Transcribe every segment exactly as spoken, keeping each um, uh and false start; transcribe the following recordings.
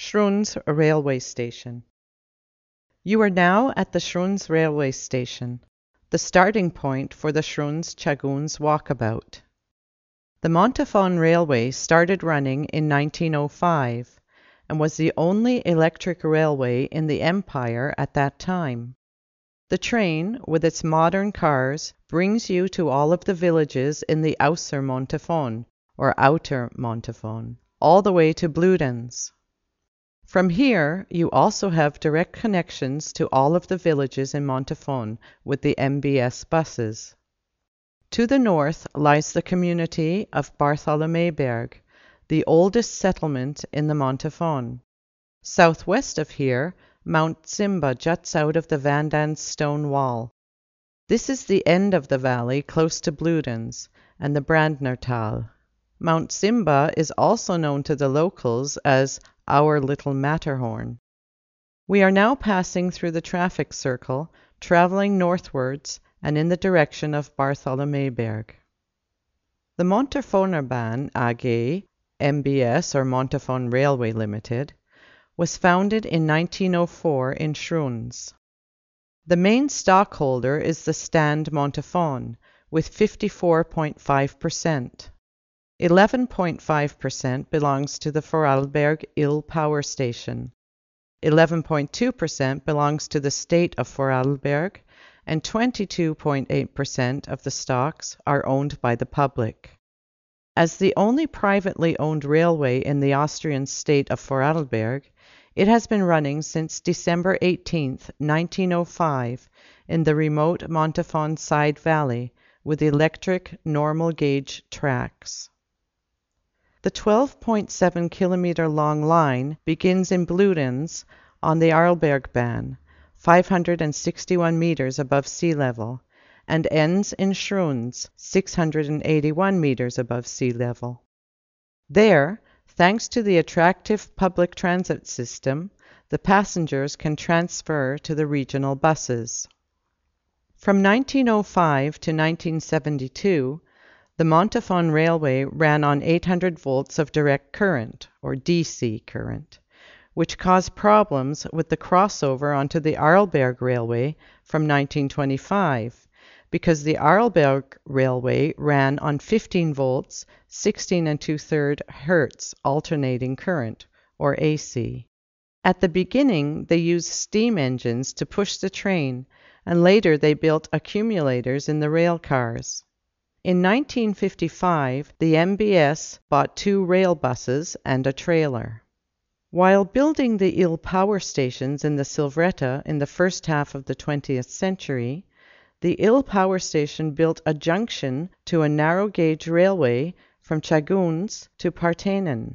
Schroens Railway Station. You are now at the Schroens Railway Station, the starting point for the Schroens-Chagoons walkabout. The Montafon Railway started running in nineteen oh five and was the only electric railway in the Empire at that time. The train, with its modern cars, brings you to all of the villages in the Outer Montafon, or Outer Montafon, all the way to Bludenz. From here, you also have direct connections to all of the villages in Montafon with the M B S buses. To the north lies the community of Bartholomeberg, the oldest settlement in the Montafon. Southwest of here, Mount Zimba juts out of the Vandans stone wall. This is the end of the valley close to Bludenz and the Brandnertal. Mount Zimba is also known to the locals as our little Matterhorn. We are now passing through the traffic circle, traveling northwards and in the direction of Bartholomeberg. The Montafonerbahn A G, M B S or Montafon Railway Limited, was founded in nineteen oh four in Schroens. The main stockholder is the Stand Montafon, with fifty-four point five percent. eleven point five percent belongs to the Vorarlberg Ill Power Station. eleven point two percent belongs to the state of Vorarlberg, and twenty-two point eight percent of the stocks are owned by the public. As the only privately owned railway in the Austrian state of Vorarlberg, it has been running since December eighteenth, nineteen oh five, in the remote Montafon side valley with electric normal gauge tracks. The twelve point seven kilometer long line begins in Bludenz on the Arlbergbahn, five hundred sixty-one meters above sea level, and ends in Schroens, six hundred eighty-one meters above sea level. There, thanks to the attractive public transit system, the passengers can transfer to the regional buses. From nineteen oh five to nineteen seventy-two, the Montafon Railway ran on eight hundred volts of direct current, or D C current, which caused problems with the crossover onto the Arlberg Railway from nineteen twenty-five, because the Arlberg Railway ran on fifteen volts, sixteen and two-thirds hertz alternating current, or A C. At the beginning, they used steam engines to push the train, and later they built accumulators in the rail cars. In nineteen fifty-five, the M B S bought two rail buses and a trailer. While building the Ill power stations in the Silvretta in the first half of the twentieth century, the Ill power station built a junction to a narrow-gauge railway from Chagoons to Partenen.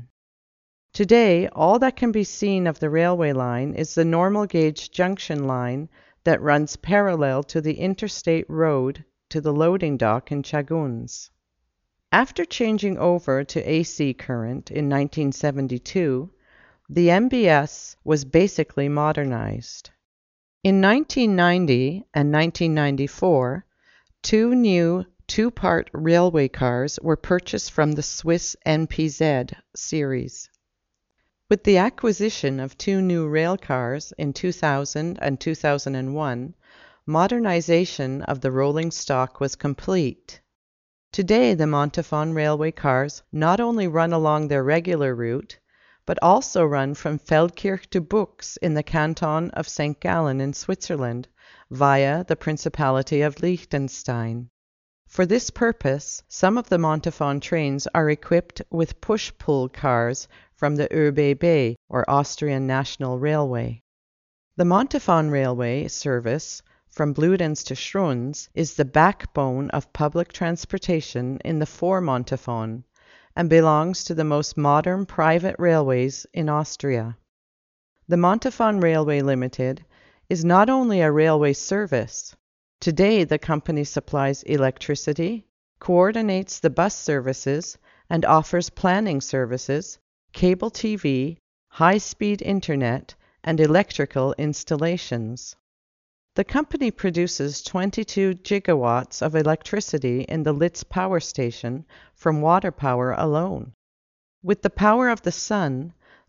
Today, all that can be seen of the railway line is the normal-gauge junction line that runs parallel to the interstate road to the loading dock in Chagoons. After changing over to A C current in nineteen seventy-two, the M B S was basically modernized. In nineteen ninety and nineteen ninety-four, two new two-part railway cars were purchased from the Swiss N P Z series. With the acquisition of two new rail cars in two thousand and two thousand one, modernization of the rolling stock was complete. Today, the Montafon railway cars not only run along their regular route, but also run from Feldkirch to Buchs in the canton of Saint Gallen in Switzerland, via the Principality of Liechtenstein. For this purpose, some of the Montafon trains are equipped with push-pull cars from the Ö B B, or Austrian National Railway. The Montafon Railway service from Bludenz to Schroens is the backbone of public transportation in the Vormontafon, and belongs to the most modern private railways in Austria. The Montafon Railway Limited is not only a railway service. Today, the company supplies electricity, coordinates the bus services, and offers planning services, cable T V, high-speed internet, and electrical installations. The company produces twenty-two gigawatts of electricity in the Litz power station from water power alone. With the power of the sun,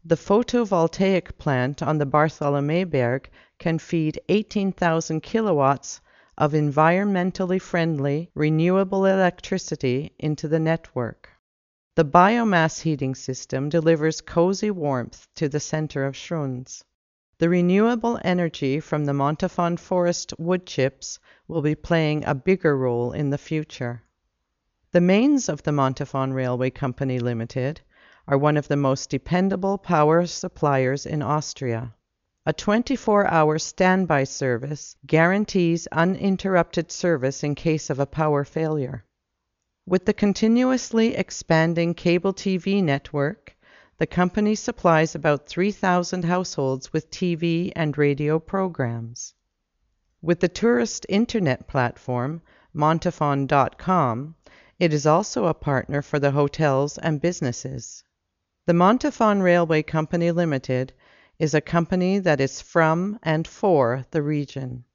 The photovoltaic plant on the Bartholomeberg can feed eighteen thousand kilowatts of environmentally friendly, renewable electricity into the network. The biomass heating system delivers cozy warmth to the center of Schruns. The renewable energy from the Montafon forest wood chips will be playing a bigger role in the future. The mains of the Montafon Railway Company Limited are one of the most dependable power suppliers in Austria. A twenty-four hour standby service guarantees uninterrupted service in case of a power failure. With the continuously expanding cable T V network, the company supplies about three thousand households with T V and radio programs. With the tourist internet platform, montafon dot com, it is also a partner for the hotels and businesses. The Montafon Railway Company Limited is a company that is from and for the region.